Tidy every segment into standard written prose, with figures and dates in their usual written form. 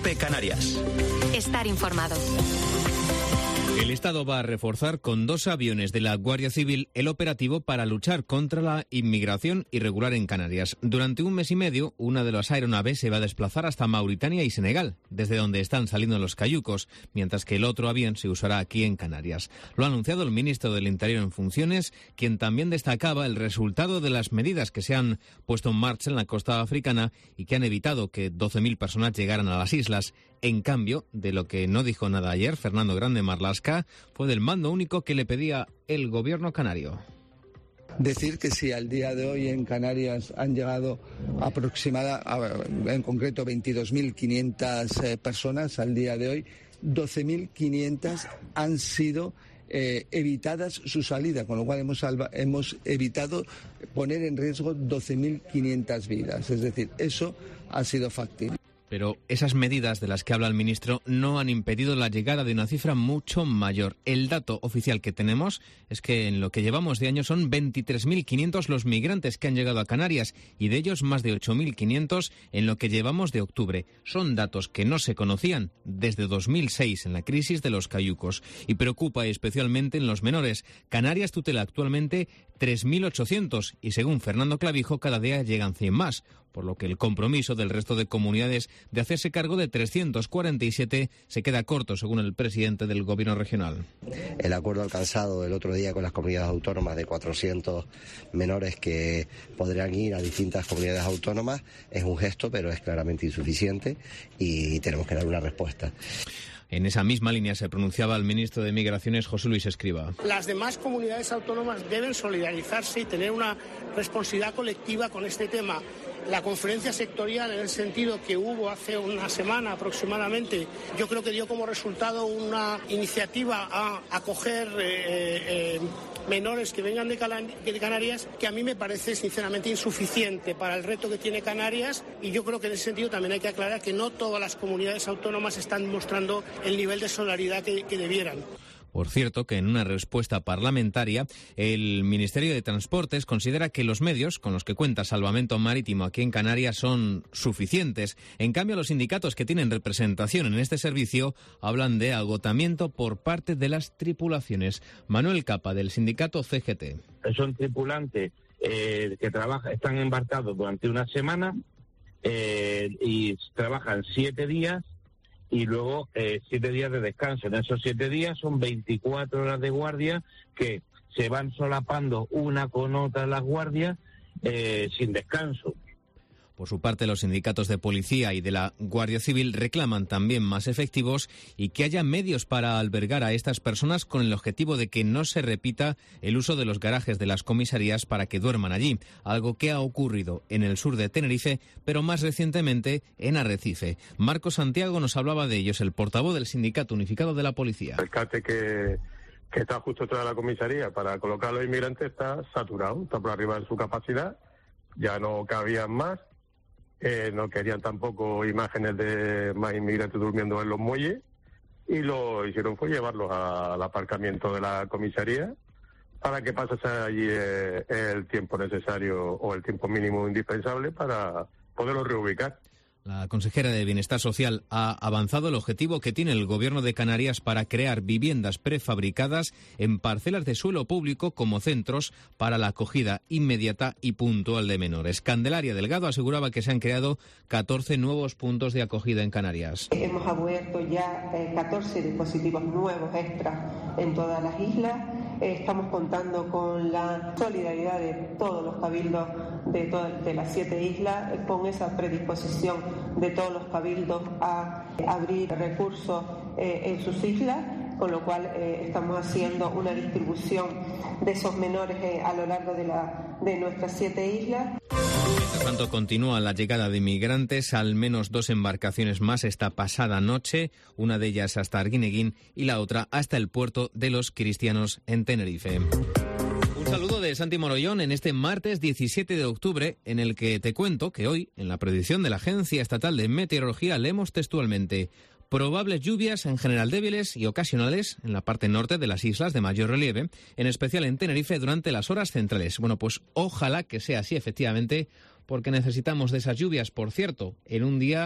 COPE Canarias. Estar informado. El Estado va a reforzar con 2 aviones de la Guardia Civil el operativo para luchar contra la inmigración irregular en Canarias. Durante un mes y medio, una de las aeronaves se va a desplazar hasta Mauritania y Senegal, desde donde están saliendo los cayucos, mientras que el otro avión se usará aquí en Canarias. Lo ha anunciado el ministro del Interior en funciones, quien también destacaba el resultado de las medidas que se han puesto en marcha en la costa africana y que han evitado que 12.000 personas llegaran a las islas. En cambio, de lo que no dijo nada ayer, Fernando Grande Marlaska, fue del mando único que le pedía el gobierno canario. Decir que si al día de hoy en Canarias han llegado en concreto 22.500 personas al día de hoy, 12.500 han sido evitadas su salida, con lo cual hemos evitado poner en riesgo 12.500 vidas. Es decir, eso ha sido factible. Pero esas medidas de las que habla el ministro no han impedido la llegada de una cifra mucho mayor. El dato oficial que tenemos es que en lo que llevamos de año son 23.500 los migrantes que han llegado a Canarias y de ellos más de 8.500 en lo que llevamos de octubre. Son datos que no se conocían desde 2006 en la crisis de los cayucos y preocupa especialmente en los menores. Canarias tutela actualmente 3.800 y según Fernando Clavijo cada día llegan 100 más, por lo que el compromiso del resto de comunidades de hacerse cargo de 347 se queda corto, según el presidente del gobierno regional. El acuerdo alcanzado el otro día con las comunidades autónomas de 400 menores que podrán ir a distintas comunidades autónomas es un gesto, pero es claramente insuficiente y tenemos que dar una respuesta. En esa misma línea se pronunciaba el ministro de Migraciones, José Luis Escrivá. Las demás comunidades autónomas deben solidarizarse y tener una responsabilidad colectiva con este tema. La conferencia sectorial, en el sentido que hubo hace una semana aproximadamente, yo creo que dio como resultado una iniciativa a acoger menores que vengan de Canarias, que a mí me parece sinceramente insuficiente para el reto que tiene Canarias, y yo creo que en ese sentido también hay que aclarar que no todas las comunidades autónomas están mostrando el nivel de solidaridad que debieran. Por cierto, que en una respuesta parlamentaria, el Ministerio de Transportes considera que los medios con los que cuenta Salvamento Marítimo aquí en Canarias son suficientes. En cambio, los sindicatos que tienen representación en este servicio hablan de agotamiento por parte de las tripulaciones. Manuel Capa, del sindicato CGT. Son tripulantes que están embarcados durante una semana y trabajan 7 días. Y luego 7 días de descanso. En esos 7 días son 24 horas de guardia que se van solapando una con otra las guardias sin descanso. Por su parte, los sindicatos de policía y de la Guardia Civil reclaman también más efectivos y que haya medios para albergar a estas personas con el objetivo de que no se repita el uso de los garajes de las comisarías para que duerman allí, algo que ha ocurrido en el sur de Tenerife, pero más recientemente en Arrecife. Marco Santiago nos hablaba de ellos, el portavoz del Sindicato Unificado de la Policía. El CATE que está justo detrás de la comisaría para colocar a los inmigrantes está saturado, está por arriba de su capacidad, ya no cabían más. No querían tampoco imágenes de más inmigrantes durmiendo en los muelles y lo hicieron fue llevarlos al aparcamiento de la comisaría para que pasase allí el tiempo necesario o el tiempo mínimo indispensable para poderlos reubicar. La consejera de Bienestar Social ha avanzado el objetivo que tiene el Gobierno de Canarias para crear viviendas prefabricadas en parcelas de suelo público como centros para la acogida inmediata y puntual de menores. Candelaria Delgado aseguraba que se han creado 14 nuevos puntos de acogida en Canarias. Hemos abierto ya 14 dispositivos nuevos extras en todas las islas. Estamos contando con la solidaridad de todos los cabildos de las 7 islas, con esa predisposición de todos los cabildos a abrir recursos en sus islas, con lo cual estamos haciendo una distribución de esos menores a lo largo de nuestras 7 islas. Mientras tanto, continúa la llegada de inmigrantes, al menos 2 embarcaciones más esta pasada noche, una de ellas hasta Arguineguín y la otra hasta el puerto de los Cristianos en Tenerife. Un saludo de Santi Morollón en este martes 17 de octubre, en el que te cuento que hoy, en la predicción de la Agencia Estatal de Meteorología, leemos textualmente: probables lluvias en general débiles y ocasionales en la parte norte de las islas de mayor relieve, en especial en Tenerife durante las horas centrales. Bueno, pues ojalá que sea así efectivamente, porque necesitamos de esas lluvias, por cierto, en un día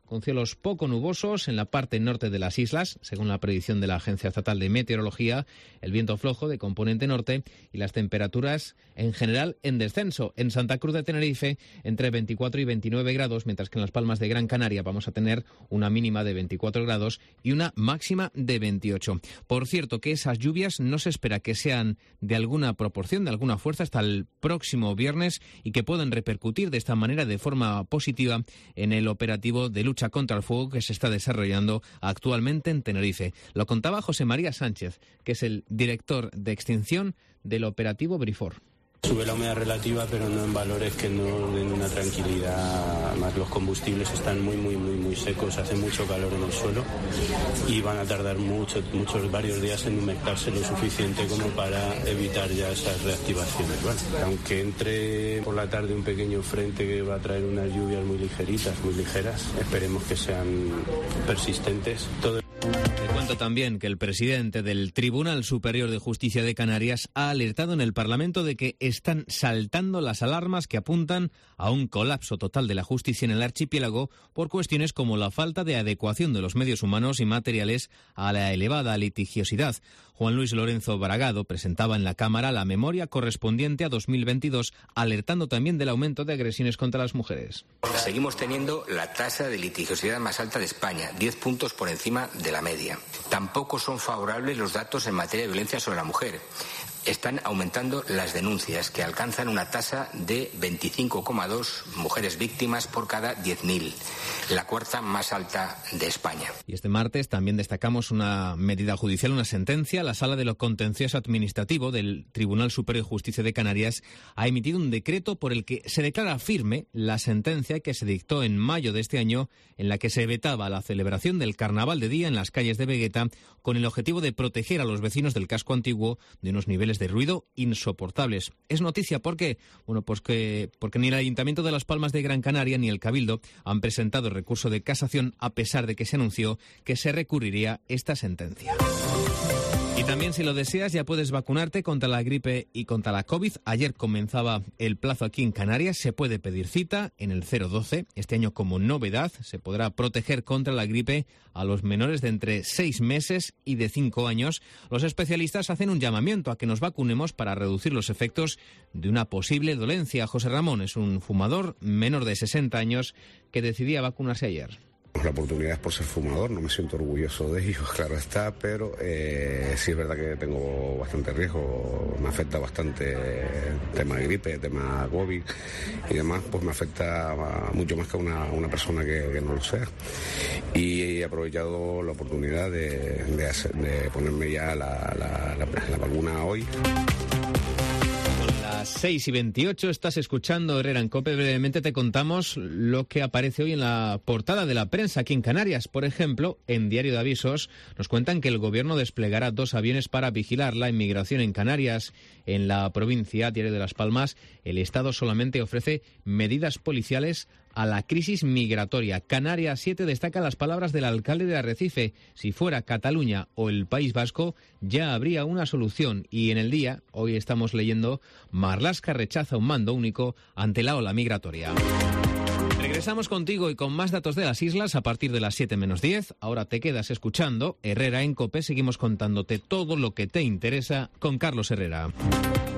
con cielos poco nubosos en la parte norte de las islas, según la predicción de la Agencia Estatal de Meteorología, el viento flojo de componente norte y las temperaturas en general en descenso. En Santa Cruz de Tenerife, entre 24 y 29 grados, mientras que en Las Palmas de Gran Canaria vamos a tener una mínima de 24 grados y una máxima de 28. Por cierto, que esas lluvias no se espera que sean de alguna proporción, de alguna fuerza, hasta el próximo viernes y que pueden repercutir de esta manera de forma positiva en el operativo de lucha contra el fuego que se está desarrollando actualmente en Tenerife. Lo contaba José María Sánchez, que es el director de extinción del operativo Brifor. Sube la humedad relativa, pero no en valores que no den una tranquilidad. Además, los combustibles están muy secos, hace mucho calor en el suelo y van a tardar varios días en humectarse lo suficiente como para evitar ya esas reactivaciones. Bueno, aunque entre por la tarde un pequeño frente que va a traer unas lluvias muy ligeras, esperemos que sean persistentes. Te cuento también que el presidente del Tribunal Superior de Justicia de Canarias ha alertado en el Parlamento de que están saltando las alarmas que apuntan a un colapso total de la justicia en el archipiélago por cuestiones como la falta de adecuación de los medios humanos y materiales a la elevada litigiosidad. Juan Luis Lorenzo Bragado presentaba en la Cámara la memoria correspondiente a 2022, alertando también del aumento de agresiones contra las mujeres. Seguimos teniendo la tasa de litigiosidad más alta de España, 10 puntos por encima de la media. Tampoco son favorables los datos en materia de violencia sobre la mujer. Están aumentando las denuncias, que alcanzan una tasa de 25,2 mujeres víctimas por cada 10.000, la cuarta más alta de España. Y este martes también destacamos una medida judicial, una sentencia. La Sala de lo Contencioso Administrativo del Tribunal Superior de Justicia de Canarias ha emitido un decreto por el que se declara firme la sentencia que se dictó en mayo de este año, en la que se vetaba la celebración del Carnaval de Día en las calles de Vegueta, con el objetivo de proteger a los vecinos del casco antiguo de unos niveles de ruido insoportables. Es noticia porque ni el Ayuntamiento de Las Palmas de Gran Canaria ni el Cabildo han presentado recurso de casación, a pesar de que se anunció que se recurriría esta sentencia. Y también, si lo deseas, ya puedes vacunarte contra la gripe y contra la COVID. Ayer comenzaba el plazo aquí en Canarias. Se puede pedir cita en el 012. Este año, como novedad, se podrá proteger contra la gripe a los menores de entre 6 meses y de 5 años. Los especialistas hacen un llamamiento a que nos vacunemos para reducir los efectos de una posible dolencia. José Ramón es un fumador menor de 60 años que decidía vacunarse ayer. La oportunidad es por ser fumador, no me siento orgulloso de ello, claro está, pero sí es verdad que tengo bastante riesgo, me afecta bastante el tema de gripe, el tema COVID y demás, pues me afecta mucho más que una persona que no lo sea. Y he aprovechado la oportunidad de ponerme ya la vacuna hoy. 6:28, estás escuchando Herrera en COPE. Brevemente te contamos lo que aparece hoy en la portada de la prensa aquí en Canarias. Por ejemplo, en Diario de Avisos nos cuentan que el gobierno desplegará 2 aviones para vigilar la inmigración en Canarias. En la provincia, Diario de Las Palmas, el Estado solamente ofrece medidas policiales a la crisis migratoria. Canarias 7 destaca las palabras del alcalde de Arrecife. Si fuera Cataluña o el País Vasco, ya habría una solución. Y en El Día, hoy estamos leyendo, Marlaska rechaza un mando único ante la ola migratoria. Regresamos contigo y con más datos de las islas a partir de las 7 menos 10. Ahora te quedas escuchando Herrera en COPE. Seguimos contándote todo lo que te interesa con Carlos Herrera.